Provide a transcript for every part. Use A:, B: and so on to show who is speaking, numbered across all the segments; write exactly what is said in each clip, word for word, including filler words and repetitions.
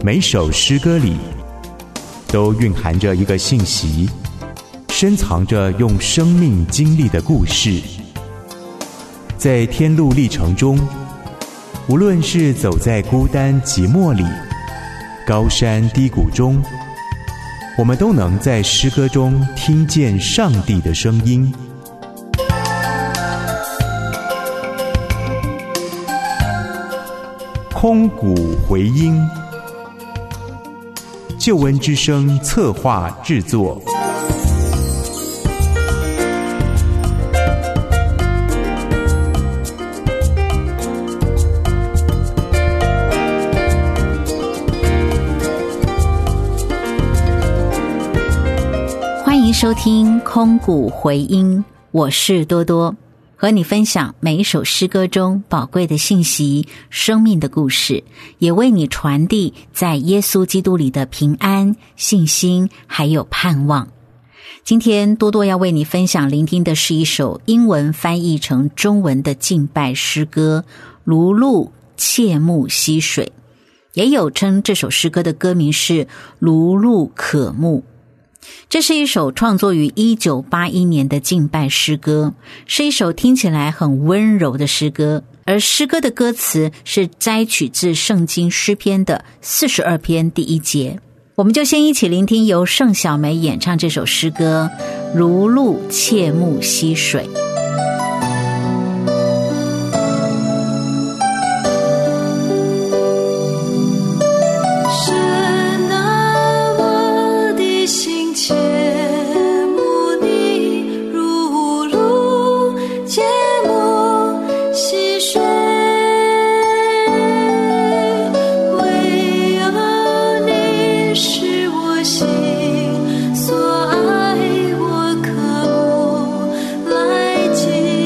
A: 每首诗歌里都蕴含着一个信息，深藏着用生命经历的故事。在天路历程中，无论是走在孤单寂寞里，高山低谷中，我们都能在诗歌中听见上帝的声音。空谷回音，救恩之声策划制作。
B: 欢迎收听空谷回音，我是多多，和你分享每一首诗歌中宝贵的信息、生命的故事，也为你传递在耶稣基督里的平安、信心还有盼望。今天多多要为你分享聆听的是一首英文翻译成中文的敬拜诗歌，如露切木溪水，也有称这首诗歌的歌名是如露可慕。这是一首创作于一九八一年的敬拜诗歌，是一首听起来很温柔的诗歌，而诗歌的歌词是摘取自圣经诗篇的四十二篇第一节。我们就先一起聆听由盛小梅演唱这首诗歌《如露切木溪水》。
C: 心所爱我渴慕来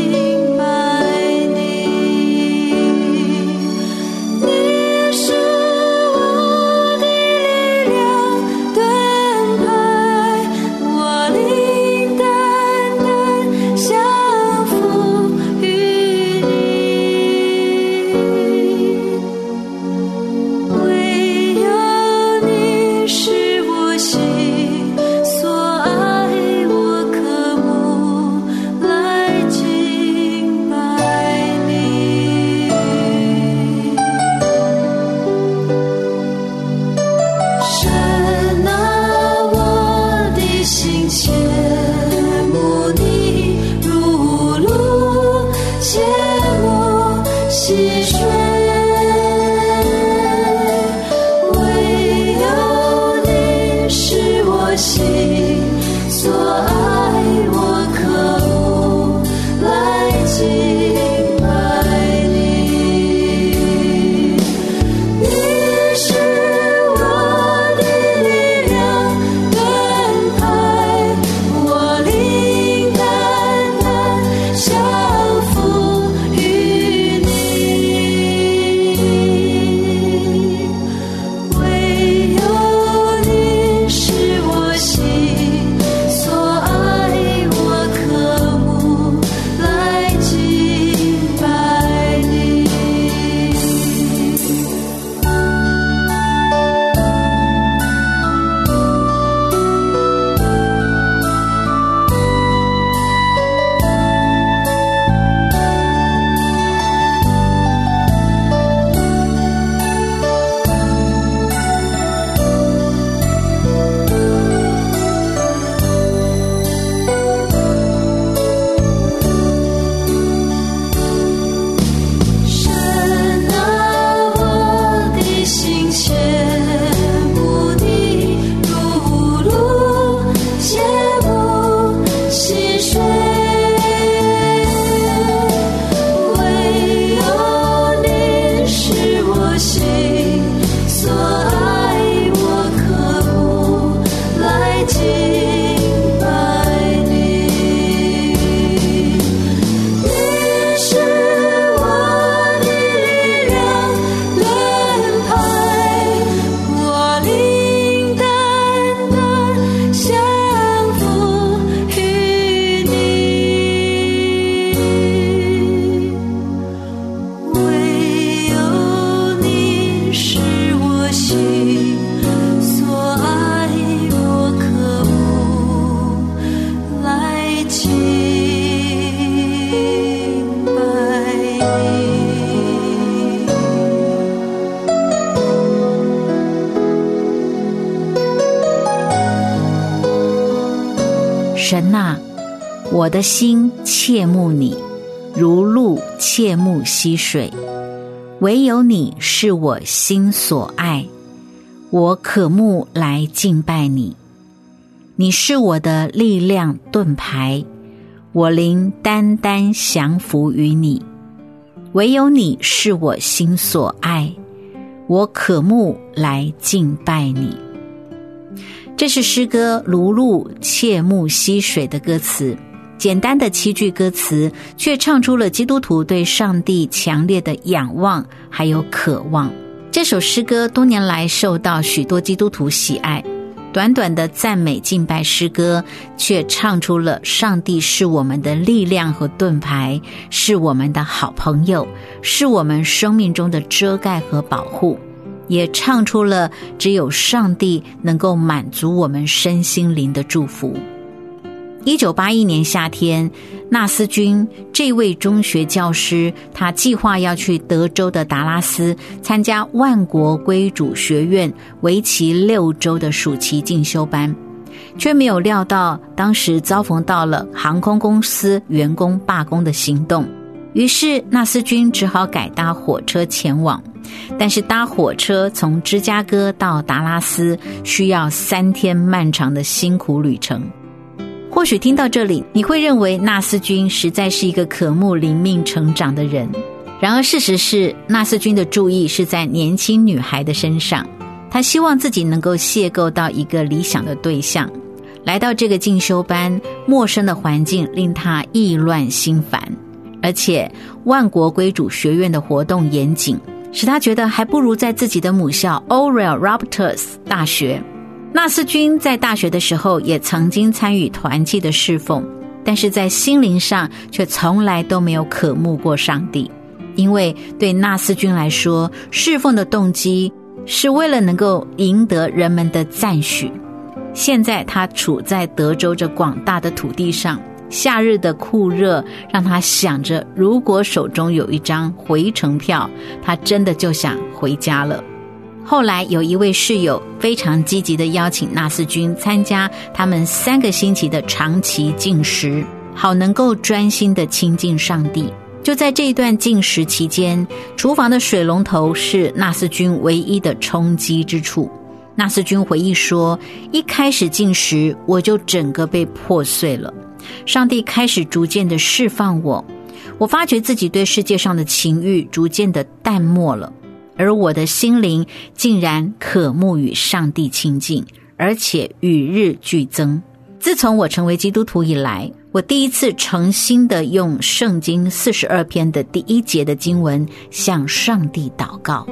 B: 神啊，我的心切慕你，如鹿切慕溪水，唯有你是我心所爱，我渴慕来敬拜你。你是我的力量盾牌，我灵单单降服于你。唯有你是我心所爱，我渴慕来敬拜你。这是诗歌如鹿切慕溪水的歌词，简单的七句歌词，却唱出了基督徒对上帝强烈的仰望还有渴望。这首诗歌多年来受到许多基督徒喜爱，短短的赞美敬拜诗歌，却唱出了上帝是我们的力量和盾牌，是我们的好朋友，是我们生命中的遮盖和保护，也唱出了只有上帝能够满足我们身心灵的祝福。一九八一年夏天，纳斯均这位中学教师，他计划要去德州的达拉斯参加万国归主学院为期六周的暑期进修班，却没有料到当时遭逢到了航空公司员工罢工的行动，于是纳斯均只好改搭火车前往。但是搭火车从芝加哥到达拉斯需要三天漫长的辛苦旅程。或许听到这里，你会认为纳斯均实在是一个渴慕灵命成长的人。然而事实是，纳斯均的注意是在年轻女孩的身上，他希望自己能够邂逅到一个理想的对象。来到这个进修班，陌生的环境令他意乱心烦，而且万国归主学院的活动严谨，使他觉得还不如在自己的母校 Oral Roberts 大学。纳斯均在大学的时候也曾经参与团契的侍奉，但是在心灵上却从来都没有渴慕过上帝，因为对纳斯均来说，侍奉的动机是为了能够赢得人们的赞许。现在他处在德州这广大的土地上，夏日的酷热让他想着，如果手中有一张回程票，他真的就想回家了。后来有一位室友非常积极地邀请纳斯均参加他们三个星期的长期禁食，好能够专心地亲近上帝。就在这一段禁食期间，厨房的水龙头是纳斯均唯一的充饥之处。纳斯均回忆说，一开始禁食我就整个被破碎了，上帝开始逐渐地释放我，我发觉自己对世界上的情欲逐渐地淡漠了，而我的心灵竟然渴慕与上帝亲近，而且与日俱增。自从我成为基督徒以来，我第一次诚心地用圣经四十二篇的第一节的经文向上帝祷告。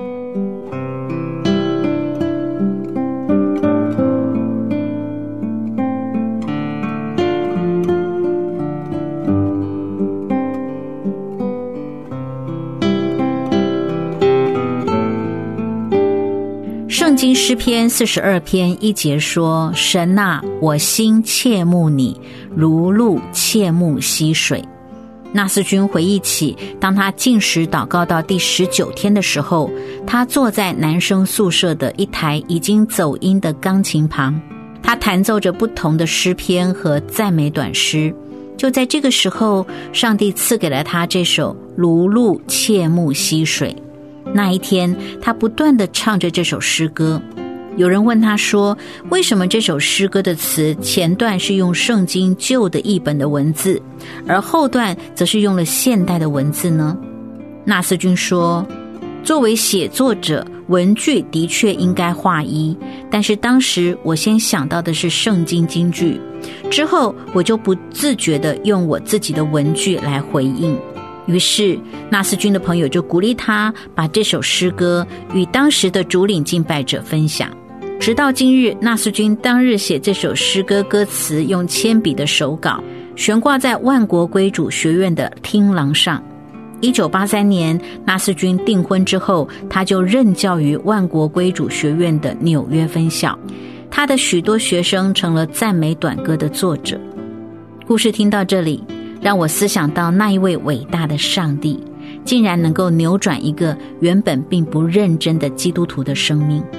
B: 圣经诗篇四十二篇一节说，神啊，我心切慕你，如鹿切慕溪水。纳斯均回忆起，当他禁食祷告到第十九天的时候，他坐在男生宿舍的一台已经走音的钢琴旁，他弹奏着不同的诗篇和赞美短诗。就在这个时候，上帝赐给了他这首如鹿切慕溪水。那一天，他不断地唱着这首诗歌。有人问他说，为什么这首诗歌的词前段是用圣经旧的译本的文字，而后段则是用了现代的文字呢？纳斯均说，作为写作者，文句的确应该划一，但是当时我先想到的是圣经金句，之后我就不自觉地用我自己的文句来回应。于是纳斯均的朋友就鼓励他把这首诗歌与当时的主领敬拜者分享。直到今日，纳斯均当日写这首诗歌歌词用铅笔的手稿悬挂在万国归主学院的厅廊上。一九八三年纳斯均订婚之后，他就任教于万国归主学院的纽约分校，他的许多学生成了赞美短歌的作者。故事听到这里，让我思想到那一位伟大的上帝，竟然能够扭转一个原本并不认真的基督徒的生命，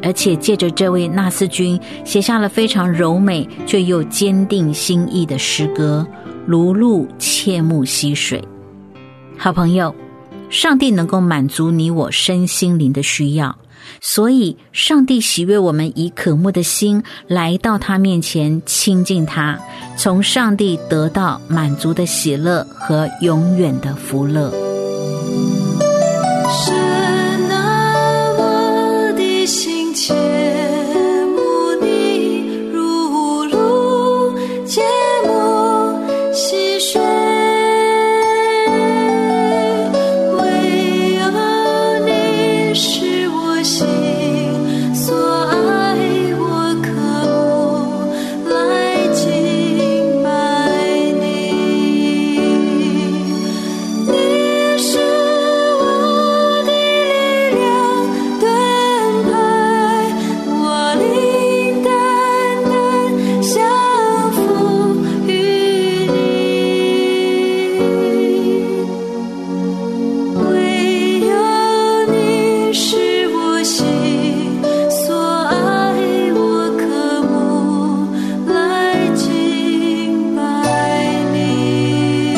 B: 而且借着这位纳斯君写下了非常柔美却又坚定心意的诗歌，如露切木溪水。好朋友，上帝能够满足你我身心灵的需要，所以上帝喜悦我们以渴慕的心来到他面前亲近他，从上帝得到满足的喜乐和永远的福乐。
C: 神啊，我的心切慕你，如露切慕溪水，唯有你是我心所爱，我渴慕来敬拜你。你是我的力量，盾牌，我灵单单降服于你。唯有你是我心所爱，我渴慕来敬拜你。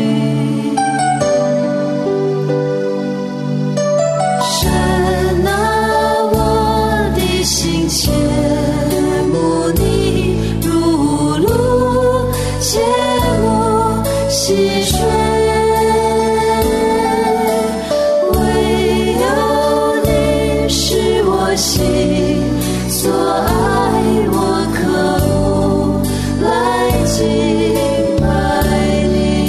C: 神啊，我的心切慕你，如露切慕溪水，唯有你是我心所爱，我渴慕来敬拜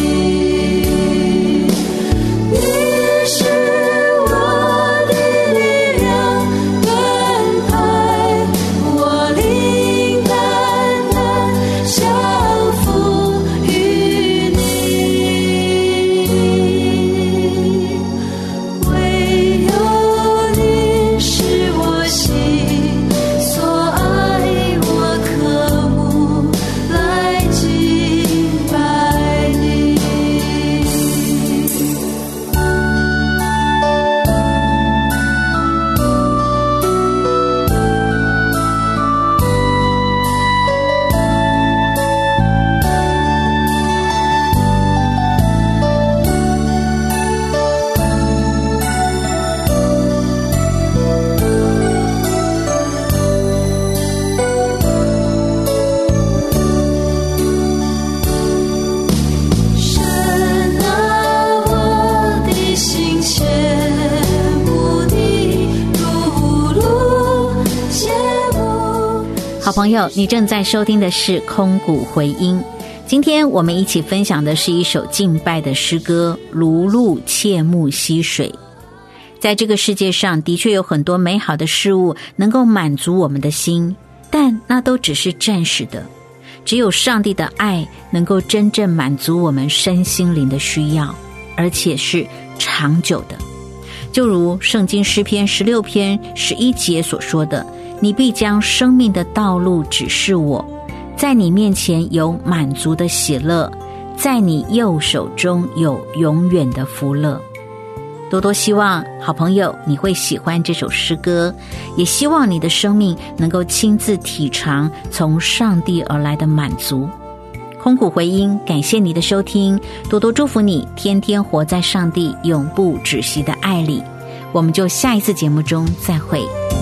C: 你。你是我的力量，盾牌，我灵单单降服于你。唯有你是我心所爱，我渴慕来敬拜你。神啊，我的心切慕你，如露切慕。
B: 好朋友，你正在收听的是空谷回音。今天我们一起分享的是一首敬拜的诗歌，如露切慕溪水。在这个世界上的确有很多美好的事物能够满足我们的心，但那都只是暂时的。只有上帝的爱能够真正满足我们身心灵的需要，而且是长久的。就如圣经诗篇十六篇十一节所说的，你必将生命的道路指示我，在你面前有满足的喜乐，在你右手中有永远的福乐。多多希望好朋友你会喜欢这首诗歌，也希望你的生命能够亲自体尝从上帝而来的满足。空谷回音，感谢你的收听，多多祝福你天天活在上帝永不止息的爱里。我们就下一次节目中再会。